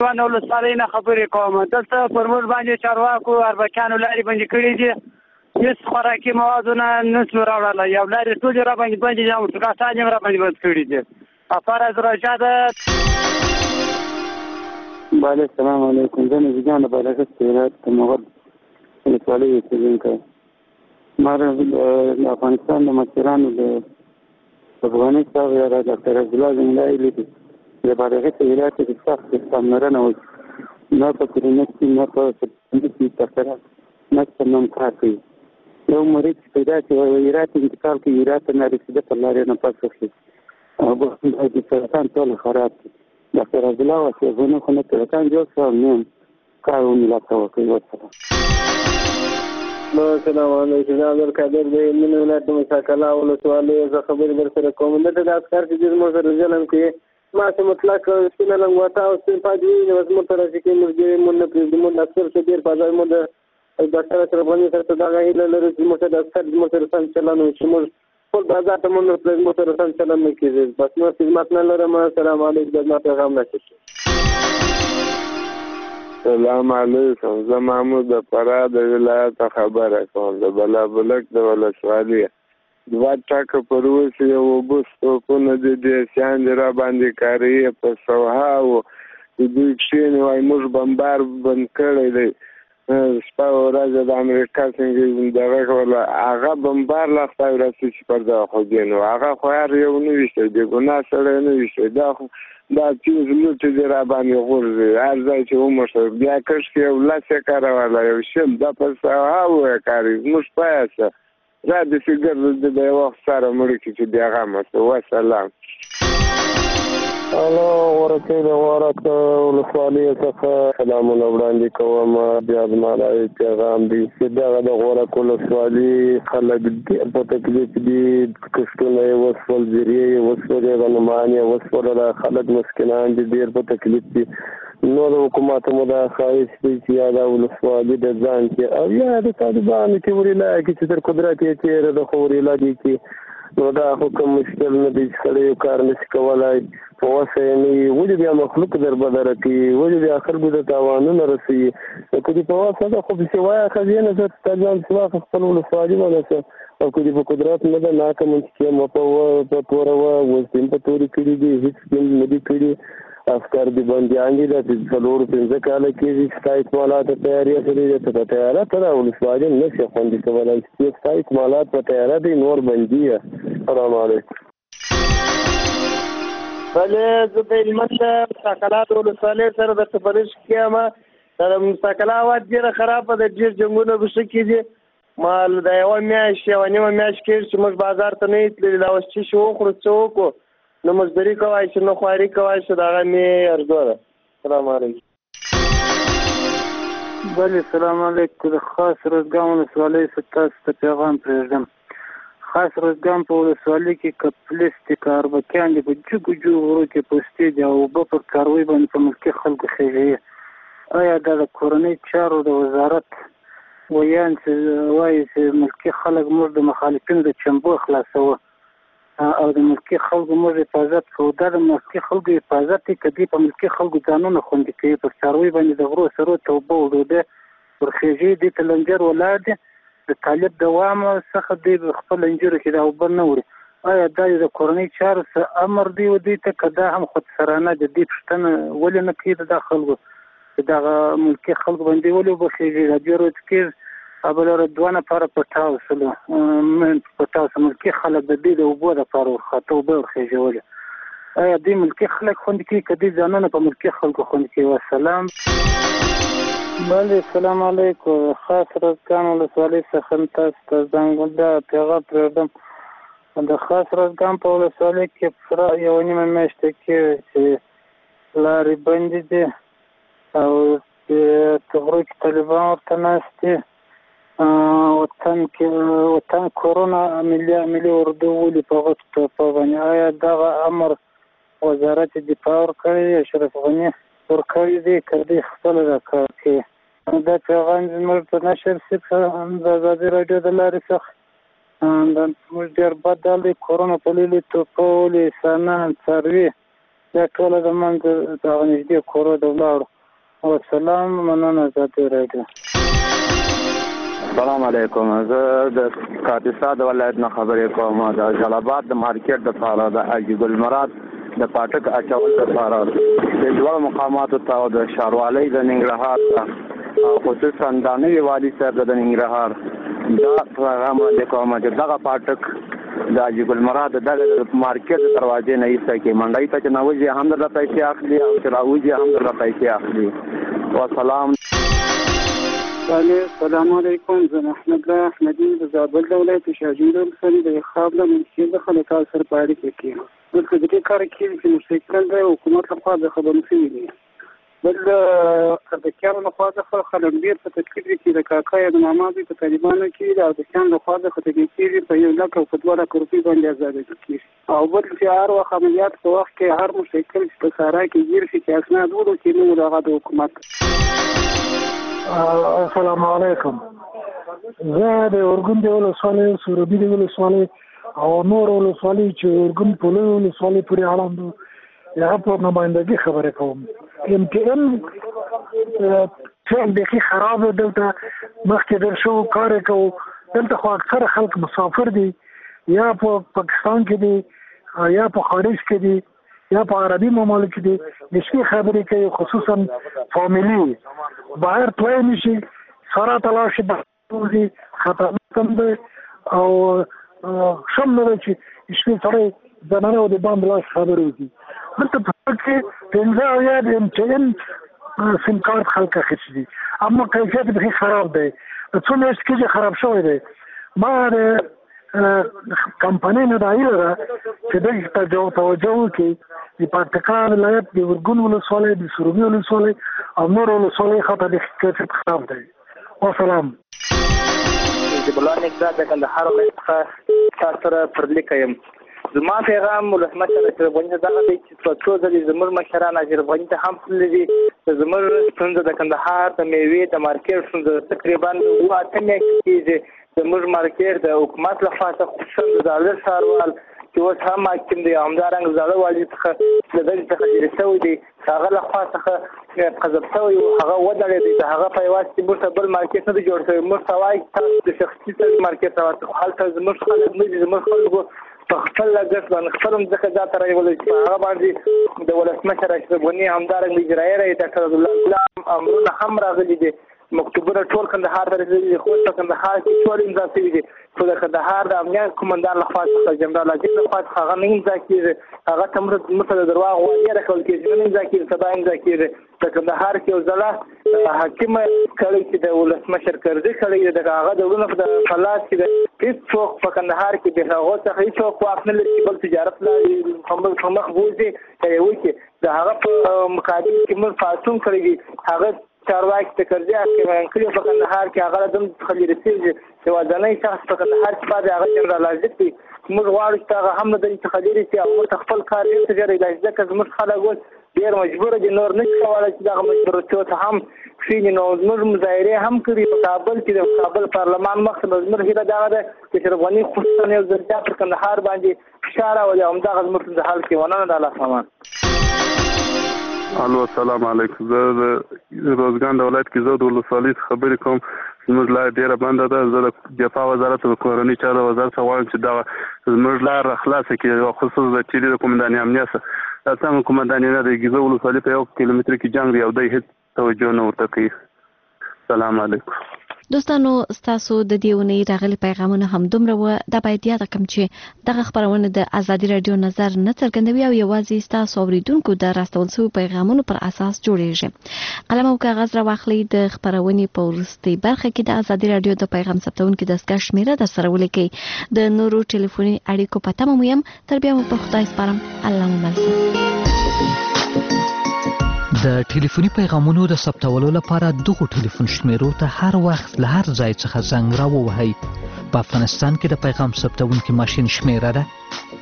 نو ولسوالۍ نه خبرې کوم. دلته پر موږ باندې چارواکو اربکیانو لارې بندې کړي دي. هېڅ خوراکي موادونه نشو راوړلی. یو لارې ټولې را باندې بندې دي او موټرګاټان یې را باندې بند کړي دي. فرض راجع ده. بله السلام علیکم. زه نزیګان د بالغست ولایت د مغل ولسوالۍ اوسېدونکی یم. ما د افغانستان د مشرانو د افغاني صاحب یا د ډاکټر عبدالله زنګلا لیدي د بالغست ولایت کې سخت پاملرنه وشي. نه په کلینیک کې نه په سپتمبر کې ډاکټران نشته نوم کار کوي. یو مریض چې پیدا شي ایرات انتقال کوي، ایرات نه رسېده پر لارې نه پس وشي او د سرطان ټول خراب دي. ډاکټر عبدالله واسیغونه خو نه سرطان جوړ شو نیم کار وملاته وکړي. وسلام. السلام علیکم. زه عبدالقادر د هلمند ولایت د مساکله ولسوالۍ زه خبرې در سره کوم. دلته د عسکر چې ډېر موږ سره ظلم کوي، ما چې مطلق سپینه لنګوټه او سپین پاج وي نو زموږ ته راشي کوي موږ ډېر مونږ نه پرېږدي. موږ د عسکر څخه ډېر په ځای موږ د ډاکټر اشرف غني سره دغه هیله لرو چې موږ ته د عسکر زموږ سره سم چلند وشي. موږ خپل بازار ته موږ نه پرېږدو، موږ سره سم چلند نه کېږي. بس نور خدمت نه لرم. السلام علیکم. زما پیغام راشي. سلام علیکم. زه محمود د فراه د ولایت خبره کوم. د بلابلک د ولسوالۍ 2 ټکه پر اوس یو اوبه توپونه د دیسیان دي را باندې کاریې په سوهاو دوی کښېني وایي موږ بمبار بند کړی دی. شپه ورځ د امریکا څنګه دغه کوله هغه بمبار لا خدای راسي چې پر دغه خو دی نو هغه خو هر یو نه ویشتی د ګناه سړی نه ویشتی. دا چیز لوټې دي را باندې غورځي هر ځای چې وموښه بیا کښکې یو 10 یې کاروله یو 100 دا په سوهاو یې کاري موږ پایسه را د فکر د یو وخت سره مړي کې چې بیا غمه شو. وسلام. الو ورکې د غوړک ولسوالۍ څخه سلامونه وړاندې کوم. بیا زما دا پیغام دی چې دغه د غوړک ولسوالۍ خلک ډېر په تکلیف دي. کښتونه یې وسول، زیرې یې وسولې، غنمان یې وسوله. خلک مسکینان دي، ډېر په تکلیف دي. نو د حکومت مو دا خواهش دی چې یا دا ولسوالي د ځان کې او یا د طالبانو کې وریلا کې چې تر قدرت یې تېره د خو وریلا دي کې نو دا حکم مشکل نه دی چې سړی یو کار نشي کولی. په وسه یې نه وي ولې بیا مخلوق در بدره کوي، ولې بیا خلکو ته تاوانونه رسوي. نو که دې په وسه ده خو پسې وایه ښځې نه زه طالبان پسې واخله خپل ولسوالي ونیسه او که دې په قدرت نه ده ناکه منطقې مه په توروه. وسلې په تورې کړي دي، هېڅ نه دي کړي. عسکر دي بندیان دي. دا 4-5 کاله کېږي چې ستا اکمالات په تیارې سره دي. ته په تیاره ته دا ولسوالي نشي خوندي کولی چې ستا اکمالات په تیاره دي نور بندي یې. السلام علیکم. بلې زه د هلمند د مساکله ولسوالۍ سره درته فرض کړم. د مساکله هوا ډېره خرابه ده، ډېر جنګونه پکې کېدي. ما د یوه میاشت یوه نیمه میاشت کېږي چې موږ بازار ته نه یو تللي. دا اوس څه شي وخورو څه وکړو نه مزدوري کوای شو نه خواري کوای شو. د هغه مې ارزو ده. السلام علیکم. بله السلام علیکم. د خاص روزګان ولسوالۍ څخه تاسو ته پیغام پرېږدم. خاص روزګان په ولسوالۍ کې که پولیس دي که اربکیان دي په جګو جګو غرو کې پوستې دي او اوبه پر کاروي باندې په ملکي خلکو خېژوي. آیا دا د کورنۍ چارو د وزارت ویان چې وایي چې ملکي خلک موږ د مخالفینو د چمبو خلاصوه او د ملکي خلکو موږ حفاظت کوو، دا د ملکي خلکو حفاظت دی که دوی په ملکي خلکو ځانونه خوندي کوي؟ پر څاروي باندې د غرو سرو ته اوبه او ډوډۍ ورخېژي. دې ته لنجر ولاړ دي. د طالب دوام څخه دوی خپل لنجرو کې دا اوبه نه وړي. آیا دا د کورنۍ چارو څه امر دی و دوی ته که دا هم خودسرانه د دې پوښتنه ولې نه کوي د دا خلکو چې دغه ملکي خلکو باندې ولې اوبه خېژي؟ دا بیا ورځ کې بله 2 نفره پټاو سلو ملکي خلک د دې د اوبو دپاره ورخاته اوبه ورخېژولې. آیا دوی ملکي خلک خوندي کوي که دوی ځانونه په ملکي خلکو خوندي کوي؟ وسلام. بله السلام علیکم. خاص روزګان ولسوالۍ څخه تاسو ته دا پیغام پرېږدم. د خاص روزګان په ولسوالۍ کې پوره 1 نیمه میاشته کېږي چې لارې بندې دي او په غرو کې طالبان ورته ناست دي. وطن کورونا ملي اردو ولي په غټو ټوپه باندې. آیا دغه امر وزارت دفاع ورکړی دی، اشرف غني ورکړی دی که دوی خپله دا کار کوي؟ دا پیغام زموږ په نشر د ازادي راډیو د لارې څخه موږ ډېر بد حال دی. کورونا په لیلې ټوپه ولي انسانان څاروي دا ټوله د منځ دغه نږدې کورو د ولاړو والسلام مننه ذاتي راډیو. السلام علیکم. زه د کاپیسا د ولایت نه خبرې کوم. د جلال آباد د مارکیټ دپاره د حاجي ګل مراد د پاټک اچول دپاره د دواړو مقاماتو ته او د ښاروالۍ د ننګرهار ته او خصوصا د نوي والي صاحب د ننګرهار دا پیغام وړاندې کوم چې دغه پاټک د حاجي ګل مراد د مارکیټ د دروازې نه ایسته کې منډۍ ته چې نوځي هم درته پیسې اخلي او چې راوځي هم درته پیسې اخلي. والسلام. السلام علیکم. زه احمد الله احمدي د زابل د ولایت شاجوی ولسوالۍ د خاب له منشي د خلکو سره په اړیکه کې دلته د دې کار کېږي چې مستقل د حکومت لخوا د خبرو شوي دي. بل د اربکیانو لخوا د خلک ډېر په تشکیل کې د کاکا یا د ماما دوی په طالبانو کې د اربکیانو لخوا د خطګي کېږي په 1 لک او په 2 لک روپۍ باندې ازادي کېږي. او بل چې هر وخت عملیات په وخت کې هر مستقل په سارا کې ګیر شي چې اسناد ورو کې نو دغه د حکومت. السلام علیکم. زه د اورګون د ولسوالۍ سروبي د ولسوالۍ او نور ولسوالۍ چې اورګون په لوی ولسوالۍ پورې اړوند هغه په نمایندګي خبرې کوم. MTN فعل بیخي خراب دی. دلته مخکې در شو کار یې کوو. دلته خو اکثره خلک مسافر دي یا په پاکستان کې دي یا په خارج کې دي یا په عربي ممالک دي. د شپې خبرې کوي خصوصا فامیلي بهر تلای نشي سره تلاړ شي بهر خطرناک هم دی او شم نه دی چې شپې سړی دننه او د باندې لاس خبرې وکړي. دلته په کې 15 اویا د MTN سیم کارت خلک اخیستي دي اما کیفیت بیخي خراب دی. څو میاشتې کېږي خراب شوی دی. ما د کمپنۍ نه دا هیله ده چې دغې ته توجه وکړي. د پکتیکا ولایت د اورګون ولسوالۍ د سروبي ولسوالۍ او نور ولسوالۍ خاطر د کیفیت خراب دی. والسلام. جب الله نقدر د کندهار ولایت څخه سره پر لیک یم. زما پیغام ولسمشر اشرف غني ته دغه دی چې څو ځلې زموږ مشران اشرف غني ته هم تللي دي. زموږ ستونزه د کندهار د میوې د مارکیټ ستونزه تقریبا 8 میاشتې کېږي. زموږ مارکیټ د حکومت لخوا خصوصا د زاړه ښاروال چې اوس هم حاکم دی همدارنګه زاړه والي څخه د دغې څخه لرې شوی دی هغه لخوا څخه قذف شوی و هغه ودرېدی. د هغه په یوازې موږ ته بل مارکیټ نه دی جوړ شوی. موږ ته وایي تاسو د شخصي مارکیټ ته ورته هلته زموږ خلک نه دي. زموږ خلکو په خپل لګښت باندې خپل ځمکه ځان ته رانیولی چې په هغه باندې د ولسمشر اشرف غني همدارنګه اجرایي رئیس ډاکټر عبدالله ګلام امرونه هم راغلي دي. مکتوبونه ټول کندهار ته رسېدلي دي. خو په کندهار کې ټول امضا شوي دي. خو د کندهار د امنیت قومندان لخوا څخه جنرال عجیب لخوا څخه هغه نه امضا کېږي. هغه ته موږ ته د درواغ وعدې راکول کېږي نن امضا کېږي سبا امضا کېږي. د کندهار کې یو ځله حاکمه کړی چې د ولسمشر کرزي کړی د هغه د ورونو په فلات کې د هېڅوک په کندهار کې د هغو څخه هېڅوک واک نه لري چې بل تجارت لاري په مخ بوځي وکړي. د هغه په مقابل کې موږ پاڅون کړی دي. هغه چارواکي د کرزي حاکمان کړي په کندهار کې هغه د څخه لرې شوي یوازینی شخص په کندهار کې پاتې هغه جنرال عزت دی. موږ غواړو چې هغه هم د دې څخه لرې شي او موږ خپل کار یې تجاري دی ځکه زموږ خلک اوس ډېر مجبور دي نور نه کولی چې دغه مجبورتیو ته هم کښېني. نو زموږ مظاهرې هم کړي په کابل کې د کابل پارلمان مخې ته. زموږ هیله دغه ده چې اشرف غني خصوصا یو ځل بیا پر کندهار باندې فشار راولي او همدغه زموږ ستونزه حل کړي. مننه د الله سامان. الو السلام علیکم. زه د روزګان د ولایت کې زه د ولسوالۍ خبرې کوم. زموږ لاره ډېره بنده ده. زه د دفاع وزارت او د کورنۍ چارو وزارت ته غواړم چې دغه زموږ لاره خلاصه کړي او خصوصا د چیرې د قومندانې امنیت دا څنګه قومندانې نه د ګیزه ولسوالۍ په 1 کیلومتر کې جنګ دی او دی هېڅ توجه نه ورته کوي. سلام علیکم. دوستانو ستاسو د دې اونۍ راغلي پیغامونه هم دومره وو. دا باید یاد کړم چې دغه خبرونه د ازادي رادیو نظر نه څرګندوي او یوازې ستاسو اوریدونکو د راستول شوی پیغامونو پر اساس جوړیږي. قلم او کاغذ راواخلئ. د خبرونې په وروستۍ برخه کې د ازادي رادیو د پیغام ثبتونکو دستګاه شمیره در سره ولیکئ. د نورو ټلیفوني اړیکو په تمه مو یم. تر بیا مو په خدای سپارم. الله مو مل شه. د ټلیفوني پیغامونو د ثبتولو لپاره دغه ټلیفون شمیرو ته هر وخت له هر ځای څخه زنګ راووهئ. په افغانستان کې د پیغام ثبتونکي ماشین شمیره ده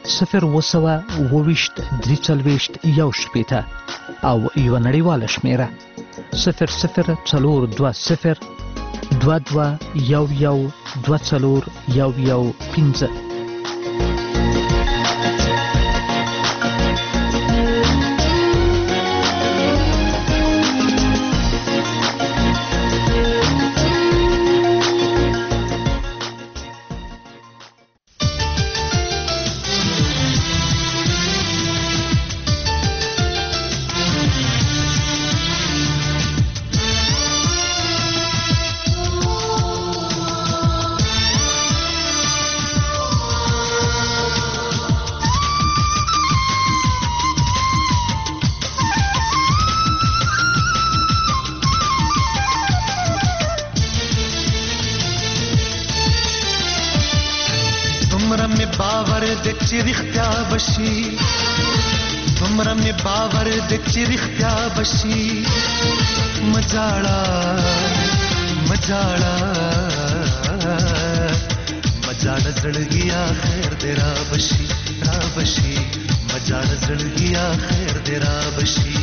0202341 او یو نړیواله شمیره 00202211241115. د چې رښتیا بشي دومره مې باور د چې رښتیا بشي مجاړه مجاړه مجاړه زړګیا خیر دې را بشي را بشي مجاړه زړګیا خیر دې را بشي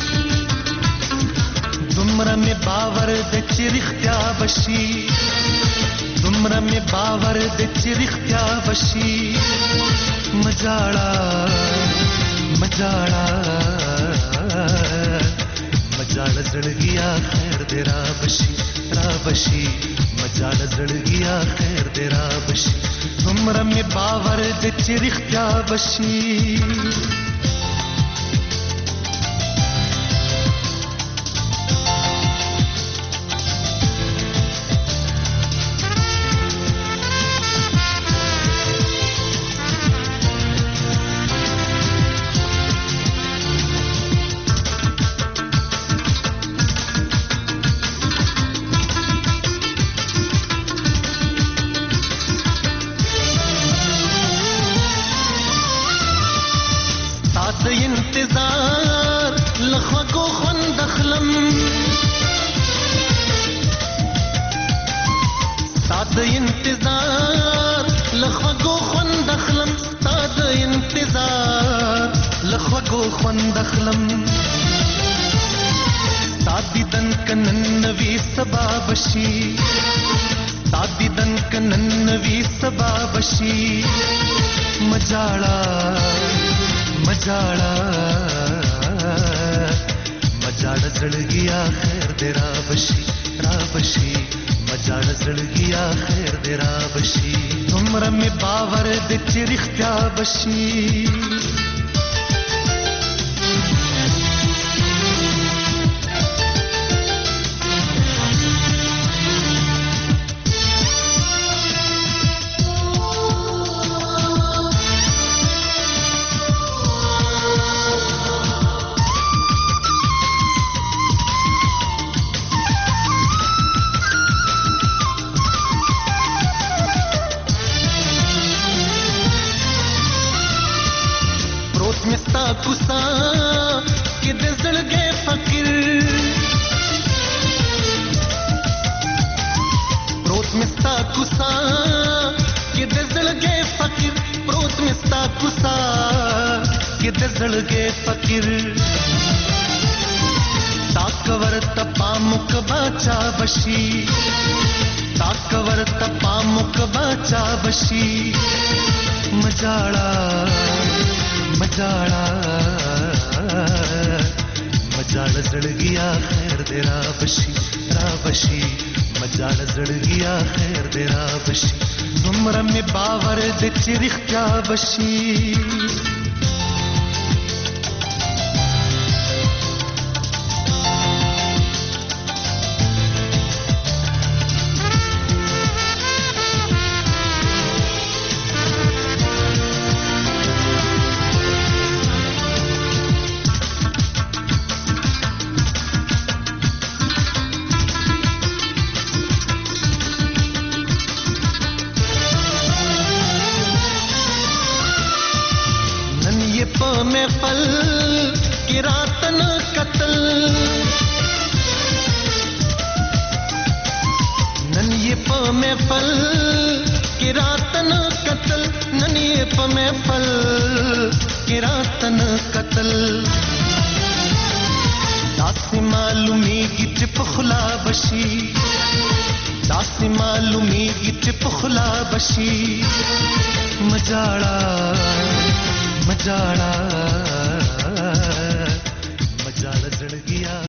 دومره مې باور د چې رښتیا بشي دومره مې باور د چې رښتیا بشي مجاړه مجاړه مجاړه زړګیا خیر دې را بشي را بشي مجاړه زړګیا خیر دې را بشي دومره مې باور د چې رښتیا بشي انتظار لخوگو خوند اخلم ساد انتظار لخوگو خوند اخلم ساد انتظار لخوگو خوند اخلم ساد دیدن کنن نوی سبا بشی ساد دیدن کنن نوی سبا بشی مجاړه مجاړه مجاړه زړګیا خیر دې را بشي را بشي مجاړه زړګیا خیر دې را بشي دومره مې باور دې چې رښتیا بشي مستا کوسا کې د زړګې فقیر پروت مستا کوسا کې د زړګې فقیر پروت مستا کوسا کې د زړګې فقیر تاکور تپا مک باچا بشي تاکور تپا مک باچا بشي مجاړه مجاړه مجاړه زړګیا خیر دې را بشي را بشي مجاړه زړګیا خیر دې را بشي دومره مې باور دې چې رښتیا بشي محفل کی راتن قتل نن یہ پا محفل کی راتن قتل نن یہ پا محفل کی راتن قتل داسی معلومی کی چپ خلا بشی داسی معلومی کی چپ خلا بشی مجاړه مجاړه مجاړه زړګیا